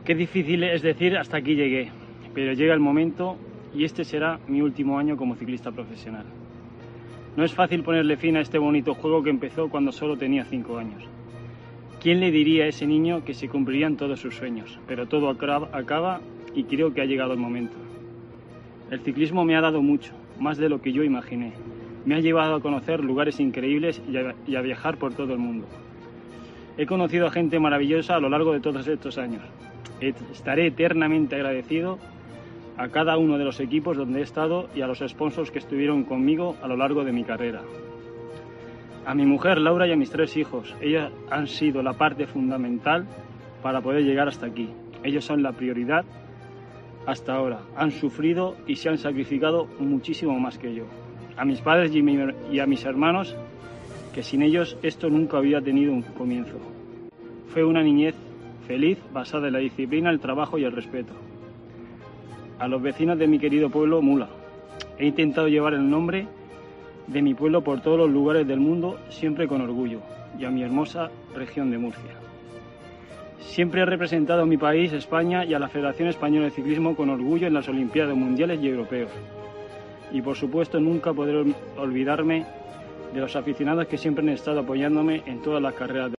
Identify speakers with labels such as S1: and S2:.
S1: Qué difícil es decir hasta aquí llegué, pero llega el momento y este será mi último año como ciclista profesional. No es fácil ponerle fin a este bonito juego que empezó cuando solo tenía 5 años. ¿Quién le diría a ese niño que se cumplirían todos sus sueños? Pero todo acaba y creo que ha llegado el momento. El ciclismo me ha dado mucho, más de lo que yo imaginé. Me ha llevado a conocer lugares increíbles y a viajar por todo el mundo. He conocido a gente maravillosa a lo largo de todos estos años. Estaré eternamente agradecido a cada uno de los equipos donde he estado y a los sponsors que estuvieron conmigo a lo largo de mi carrera. A mi mujer Laura y a mis 3 hijos, ellos han sido la parte fundamental para poder llegar hasta aquí. Ellos son la prioridad hasta ahora. Han sufrido y se han sacrificado muchísimo más que yo. A mis padres y a mis hermanos, que sin ellos esto nunca había tenido un comienzo. Fue una niñez feliz basada en la disciplina, el trabajo y el respeto. A los vecinos de mi querido pueblo Mula, he intentado llevar el nombre de mi pueblo por todos los lugares del mundo, siempre con orgullo, y a mi hermosa región de Murcia. Siempre he representado a mi país, España, y a la Federación Española de Ciclismo con orgullo en las Olimpiadas Mundiales y Europeos. Y por supuesto nunca podré olvidarme de los aficionados que siempre han estado apoyándome en todas las carreras.